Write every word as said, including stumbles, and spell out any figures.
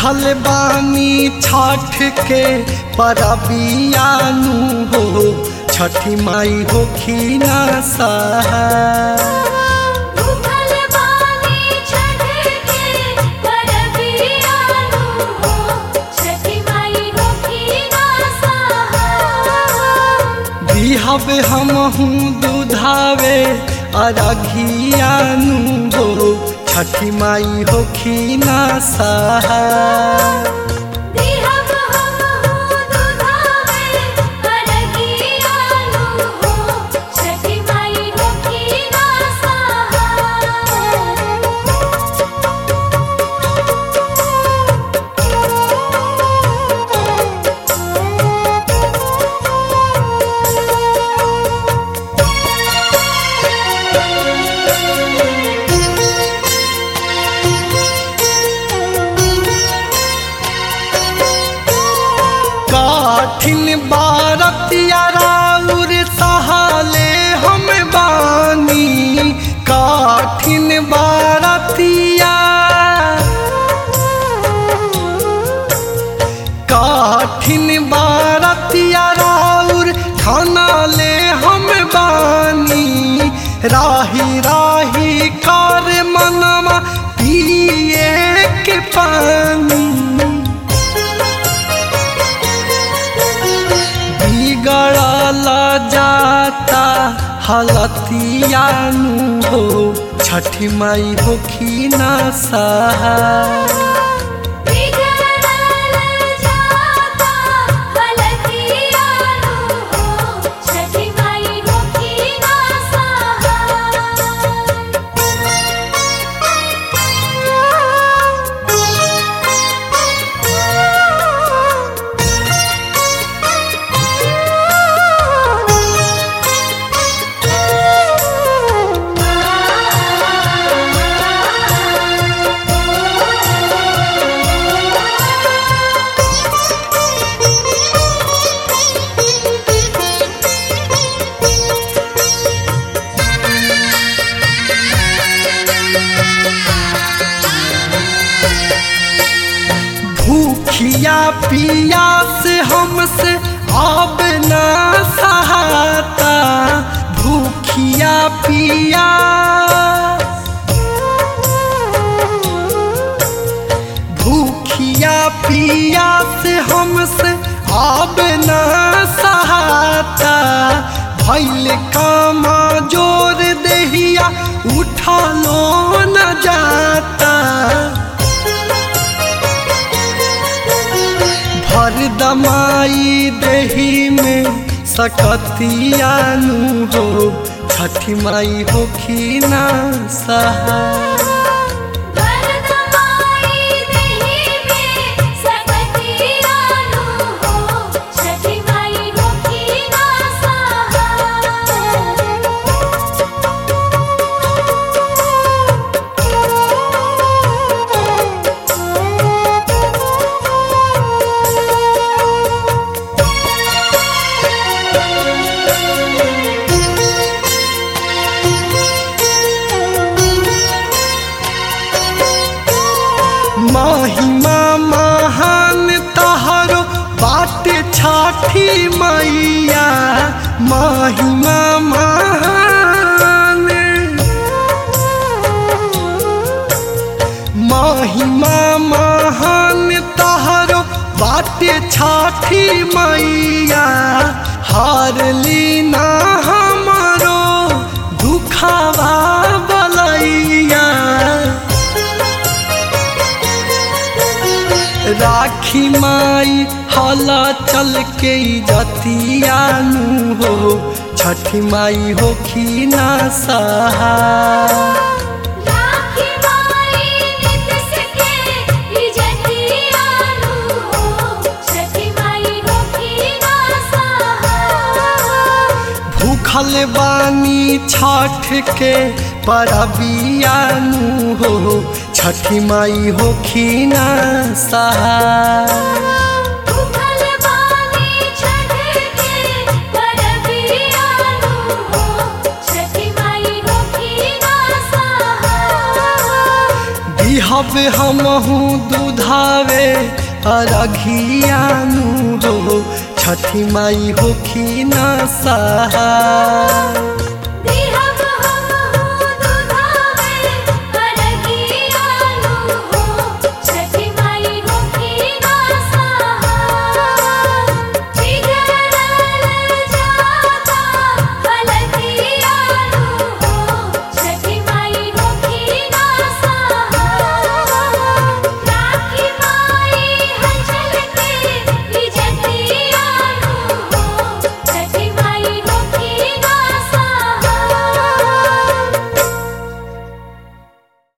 भूखल बानी छठ के परबियानु हो, छठी माई होखी ना सहाय। भूखल बानी छठ के परबियानु हो, छठी माई होखी ना सहाय। बिहब हमहू दुधावे अरघियानु हो, छठी माई होखी ना सहाय। बिहब हमहू दुधावे अरघियानु हो, छठी माई होखी ना कठिन बारतिया राउर सहाले हम बानी, कठिन बारतिया कठिन बारतिया राउर खाना ले हम बानी। राही राही कर मनवा पिए के पानी, बिगड़ल जाता हलतियानु हो, छठी माई होखी ना सहाय। बिगड़ल जाता हलतियानु हो, छठी माई होखी ना भूखिया पिया से हमसे अब ना सहाता, भूखिया पिया भूखिया पिया से हमसे अब ना सहाता। भइल कामा जोर देहिया उठा लो न जाता। भर दमाई देही में सकतियानु हो, छठी माई होखी ना सहाय। भरदमाई देहि में सकतियानु हो, छठी माई होखी ना महिमा महान तहरो बाटे छठी मैया, महिमा महान महिमा महान तहरो बाटे छठी मैया। हार लीना हमारो दुखावा बलैया। राखी माई हला चल के जतियानु हो, छठी माई होखी ना सहाय। राखी माई नितस के इजतियानु हो, छठी माई होखी ना सहाय। भूखल बानी छठ के परबियानु हो, छठी माई होखी ना सहाय। भूखल बानी छठ के परबियानु हो, छठी माई होखी ना सहाय। दिहबे हमहू दूधावे अरघियानु हो छठी माई होखी ना सहाय।